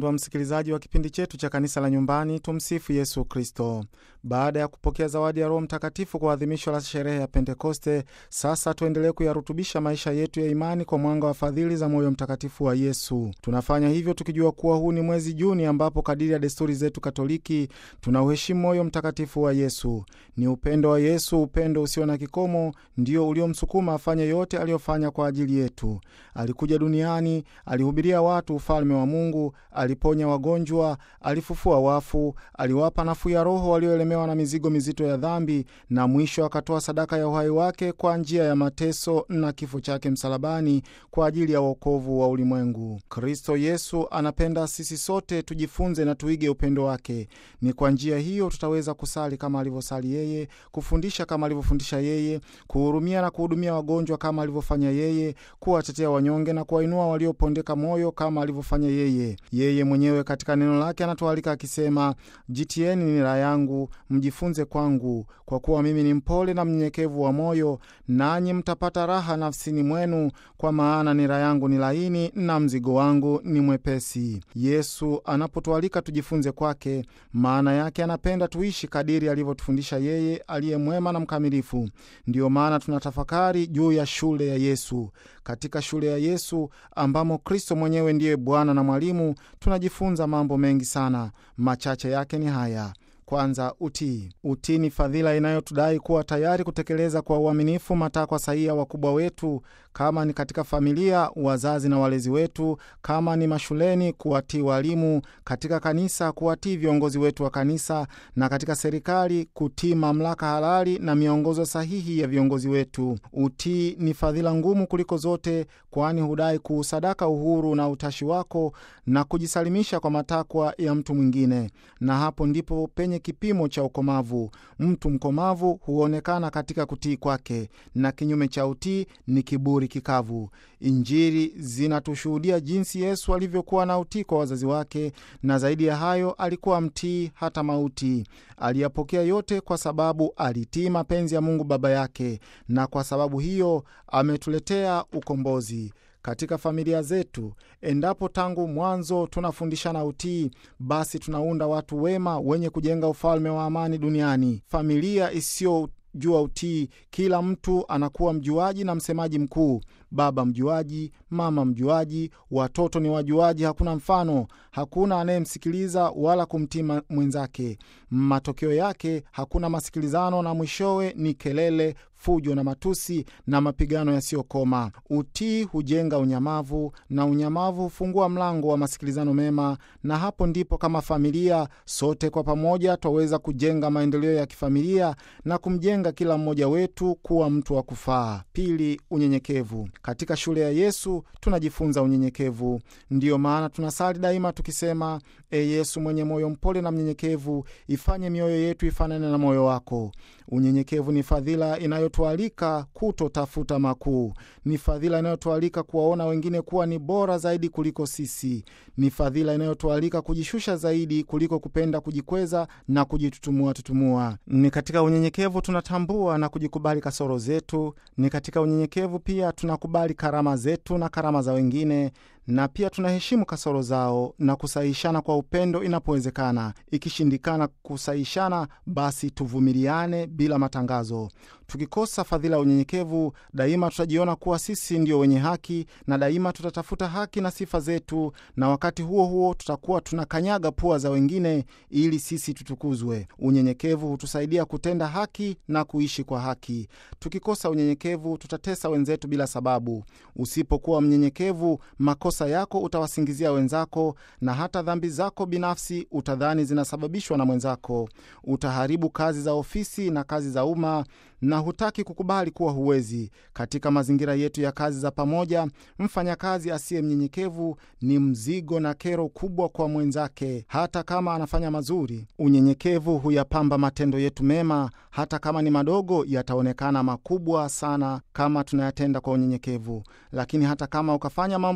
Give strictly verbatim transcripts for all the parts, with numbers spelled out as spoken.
Mpendwa msikilizaji wa kipindi chetu cha Kanisa la Nyumbani, tumsifu Yesu Kristo. Baada ya kupokea zawadi ya Roho Mtakatifu kwa adhimisho la sherehe ya Pentekoste, sasa tuendelee kuyarutubisha maisha yetu ya imani kwa mwanga wa fadhili za moyo mtakatifu wa Yesu. Tunafanya hivyo tukijua kuwa huu ni mwezi Juni ambapo kadiri ya desturi zetu Katoliki tunauheshimu moyo mtakatifu wa Yesu. Ni upendo wa Yesu, upendo usio na kikomo, ndio uliomsukuma afanye yote aliyofanya kwa ajili yetu. Alikuja duniani, alihubiria watu ufalme wa Mungu, aliponya wagonjwa, alifufua wafu, aliwapa nafuu ya roho walioelemewa na mizigo mizito ya dhambi, na mwisho akatoa sadaka ya uhai wake kwa njia ya mateso na kifo chake msalabani kwa ajili ya wokovu wa ulimwengu. Kristo Yesu anapenda sisi sote tujifunze na tuige upendo wake. Ni kwa njia hiyo tutaweza kusali kama alivyosali yeye, kufundisha kama alivyofundisha yeye, kuhurumia na kuhudumia wagonjwa kama alivyofanya yeye, kuwatetea wanyonge na kuwainua waliopondeka moyo kama alivyofanya yeye. Yeye mwenyewe katika neno lake anatualika akisema, jitieni nira yangu, mjifunze kwangu, kwa kuwa mimi ni mpole na mnyenyekevu wa moyo, nanyi mtapata raha nafsini mwenu, kwa maana nira yangu ni laini na mzigo wangu ni mwepesi. Yesu anapotualika tujifunze kwake, maana yake anapenda tuishi kadiri alivyotufundisha yeye aliye mwema na mkamilifu. Ndiyo maana tunatafakari juu ya shule ya Yesu. Katika shule ya Yesu ambamo Kristo mwenyewe ndiye Bwana na mwalimu, tunajifunza mambo mengi sana. Machache yake ni haya. Kwanza, utii. Utii ni fadhila inayotudai kuwa tayari kutekeleza kwa uaminifu matakwa sahihi ya wakubwa wetu, kama ni katika familia, wazazi na walezi wetu; kama ni mashuleni, kuwatii walimu; katika kanisa, kuwatii viongozi wetu wa kanisa; na katika serikali, kutii mamlaka halali na miongozo sahihi ya viongozi wetu. Utii ni fadhila ngumu kuliko zote, kwani hudai kuusadaka uhuru na utashi wako na kujisalimisha kwa matakwa ya mtu mwingine. Na hapo ndipo penye kipimo cha ukomavu. Mtu mkomavu huonekana katika kutii kwake, na kinyume cha utii ni kiburi kikavu. Injili zinatushuhudia jinsi Yesu alivyokuwa na utii kwa wazazi wake, na zaidi ya hayo alikuwa mtii hata mauti. Aliyapokea yote kwa sababu alitii mapenzi ya Mungu Baba yake, na kwa sababu hiyo ametuletea ukombozi. Katika familia zetu, endapo tangu mwanzo tunafundishana utii, basi tunaunda watu wema wenye kujenga ufalme wa amani duniani. Familia isiyo jua utii, kila mtu anakuwa mjuaji na msemaji mkuu. Baba mjuaji, mama mjuaji, watoto ni wajuaji, hakuna mfano, hakuna anayemsikiliza wala kumtii mwenzake. Matokeo yake hakuna masikilizano, na mwishowe ni kelele, fujo na matusi na mapigano yasiyokoma. Utii hujenga unyamavu, na unyamavu hufungua mlango wa masikilizano mema, na hapo ndipo kama familia sote kwa pamoja twaweza kujenga maendeleo ya kifamilia na kumjenga kila mmoja wetu kuwa mtu wa kufaa. Pili, unyenyekevu. Katika shule ya Yesu tunajifunza unyenyekevu. Ndiyo maana tunasali daima tukisema, E Yesu mwenye moyo mpole na mnyenyekevu, ifanye mioyo yetu ifanane na moyo wako. Unyenyekevu ni fadhila inayotualika kutotafuta makuu. Ni fadhila inayotualika kuwaona wengine kuwa ni bora zaidi kuliko sisi. Ni fadhila inayotualika kujishusha zaidi kuliko kupenda kujikweza na kujitutumua tutumua. Ni katika unyenyekevu tunatambua na kujikubali kasoro zetu. Ni katika unyenyekevu pia tunakubali karama zetu na karama za wengine, na pia tunaheshimu kasoro zao na kusahishana kwa upendo inapowezekana. Ikishindikana kusahishana, basi tuvumiliane bila matangazo. Tukikosa fadhila ya unyenyekevu, daima tutajiona kuwa sisi ndio wenye haki, na daima tutatafuta haki na sifa zetu, na wakati huo huo tutakuwa tunakanyaga pua za wengine ili sisi tutukuzwe. Unyenyekevu hutusaidia kutenda haki na kuishi kwa haki. Tukikosa unyenyekevu, tutatesa wenzetu bila sababu. Usipokuwa mnyenyekevu, makosa yako utawasingizia wenzako, na hata dhambi zako binafsi utadhani zinasababishwa na mwenzako. Utaharibu kazi za ofisi na kazi za umma, na hutaki kukubali kuwa huwezi. Katika mazingira yetu ya kazi za pamoja, mfanyakazi asiye mnyenyekevu ni mzigo na kero kubwa kwa mwenzake, hata kama anafanya mazuri. Unyenyekevu huyapamba matendo yetu mema, hata kama ni madogo yataonekana makubwa sana kama tunayatenda kwa unyenyekevu. Lakini hata kama ukafanya mambo makubwa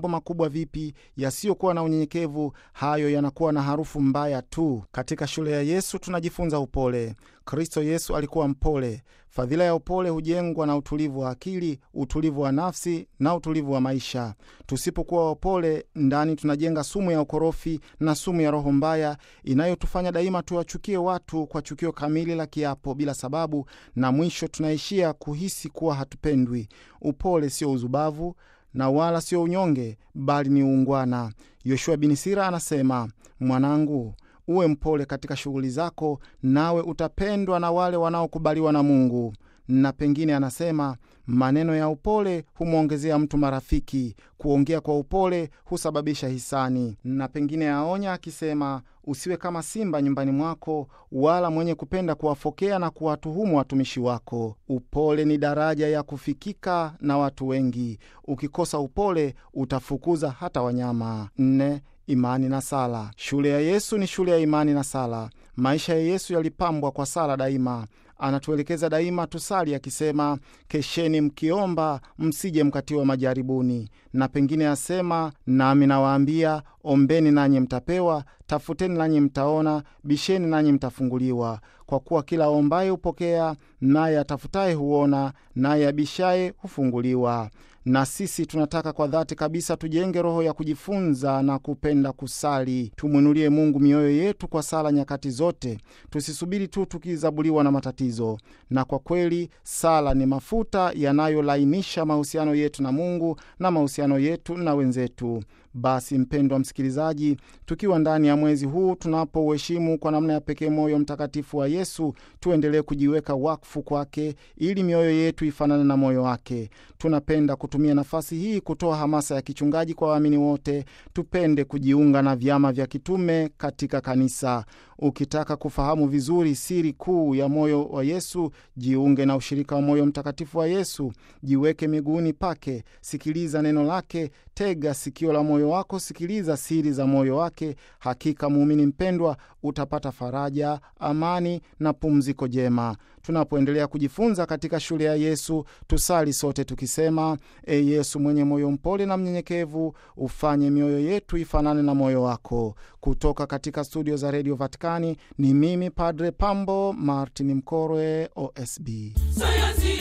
vipi, yasiyokuwa na unyenyekevu, hayo yanakuwa na harufu mbaya tu. Katika shule ya Yesu tunajifunza upole. Kristo Yesu alikuwa mpole. Fadhila ya upole hujengwa na utulivu wa akili, utulivu wa nafsi na utulivu wa maisha. Tusipokuwa wapole, ndani tunajenga sumu ya ukorofi na sumu ya roho mbaya inayotufanya daima tuwachukie watu kwa chukio kamili la kiapo bila sababu, na mwisho tunaishia kuhisi kuwa hatupendwi. Upole sio uzubavu na wala sio unyonge, bali ni uungwana. Yoshua bin Sira anasema, mwanangu, uwe mpole katika shughuli zako, nawe utapendwa na wale wanaokubaliwa na Mungu. Na pengine anasema, maneno ya upole humwongezea mtu marafiki, kuongea kwa upole husababisha hisani. Na pengine aonya akisema, usiwe kama simba nyumbani mwako, wala mwenye kupenda kuwafokea na kuwatuhumu watumishi wako. Upole ni daraja ya kufikika na watu wengi. Ukikosa upole, utafukuza hata wanyama. Nne, imani na sala. Shule ya Yesu ni shule ya imani na sala. Maisha ya Yesu yalipambwa kwa sala daima. Anatuelekeza daima tusali akisema, kesheni mkiomba, msije mkatiwa majaribuni. Na pengine asema, nami nawaambia, ombeni nanyi mtapewa, tafuteni nanyi mtaona, bisheni nanyi mtafunguliwa. Kwa kuwa kila ombaye hupokea, naye atafutaye huona, naye abishaye hufunguliwa. Na sisi tunataka kwa dhati kabisa tujenge roho ya kujifunza na kupenda kusali. Tumwinulie Mungu mioyo yetu kwa sala nyakati zote. Tusisubiri tu tukizabuliwa na matatizo. Na kwa kweli sala ni mafuta yanayolainisha mahusiano yetu na Mungu na mahusiano yetu na wenzetu. Basi mpendwa msikilizaji, tukiwa ndani ya mwezi huu tunapouheshimu kwa namna ya pekee moyo mtakatifu wa Yesu, tuendelee kujiweka wakfu kwake ili mioyo yetu ifanane na moyo wake. Tunapenda kutumia nafasi hii kutoa hamasa ya kichungaji kwa waamini wote. Tupende kujiunga na vyama vya kitume katika kanisa. Ukitaka kufahamu vizuri siri kuu ya moyo wa Yesu, jiunge na ushirika wa moyo mtakatifu wa Yesu. Jiweke miguuni pake, sikiliza neno lake, tega sikio la moyo wako, sikiliza siri za moyo wake. Hakika muumini mpendwa, utapata faraja, amani na pumziko jema. Tunapoendelea kujifunza katika shule ya Yesu, tusali sote tukisema, e Yesu mwenye moyo mpole na mnyenyekevu, ufanye mioyo yetu ifanane na moyo wako. Kutoka katika studio za Radio Vatikani, ni mimi Padre Pambo Martin Mkorwe, O S B. Sayansi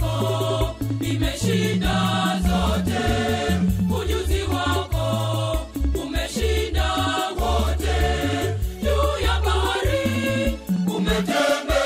yako imeshinda zote, ujuzi wako umeshinda wote, juu ya bahari umetembea,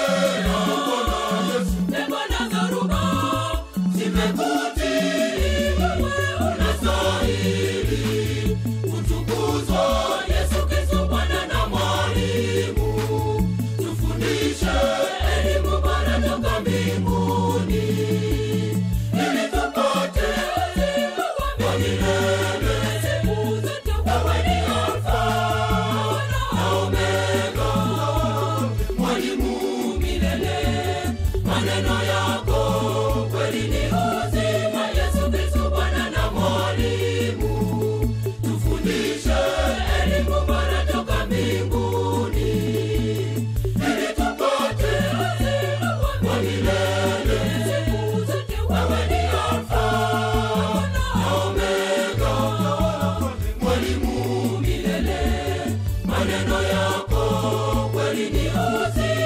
pepo na dhoruba zimekutii, wewe unastahili kutukuzwa. Yesu Kristo Bwana na Mwalimu, tufundishe elimu bora toka mbinguni, ili tupate uzima wa milele. Siku zote wewe ni Alfa na Omega, Mwalimu milele. Maneno yako kweli ni uzima. Yesu Kristo Bwana na Mwalimu, tufundishe elimu bora toka mbinguni, ili tupate uzima wa milele. Siku zote wewe ni Alfa na Omega, Mwalimu milele. Maneno yako kweli ni uzima.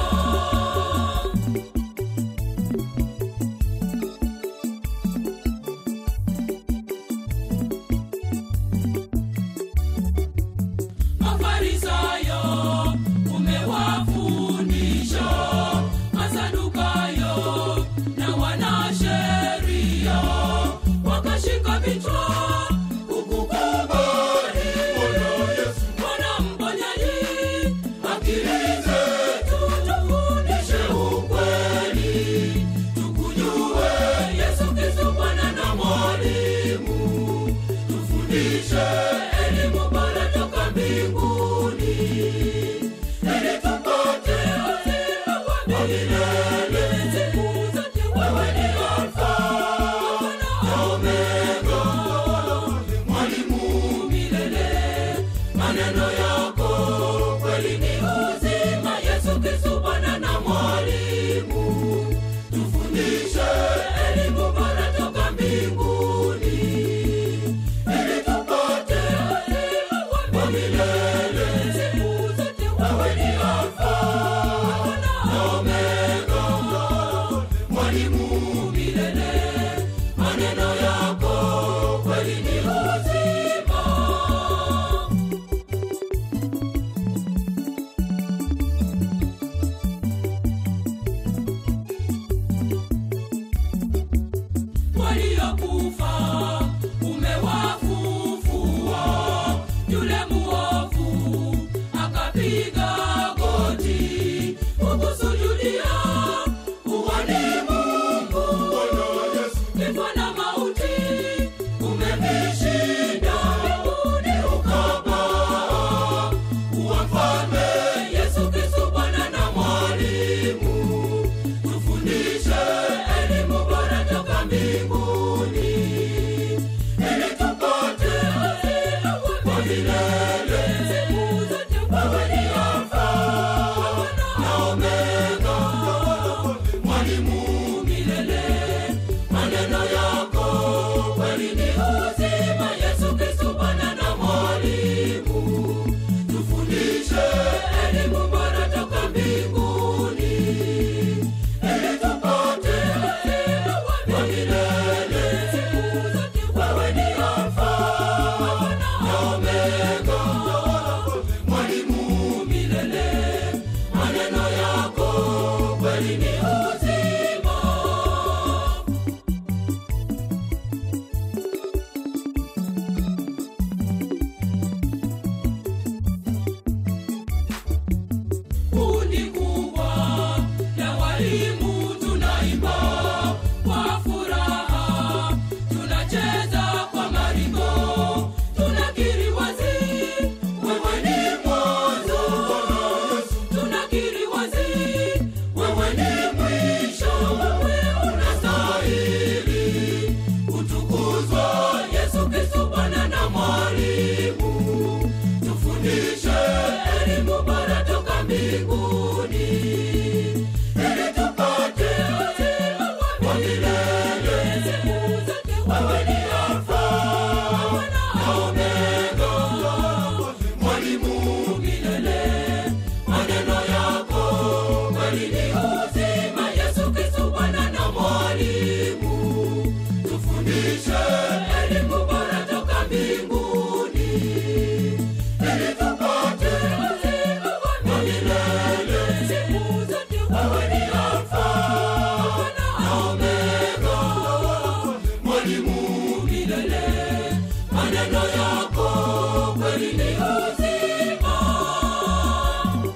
Mafarisayo umewafundisha, Masadukayo na wanasheria wakashika vichwa kukukubali. Bwana Mponyaji, akili zetu mbinguni, ili tupate uzima wa milele. Wewe ni Alfa na Omega, mwalimu milele. Maneno yako kweli ni uzima. Yesu Kristo Bwana na mwalimu, tufundishe elimu bora toka mbinguni, ili tupate uzima wa milele.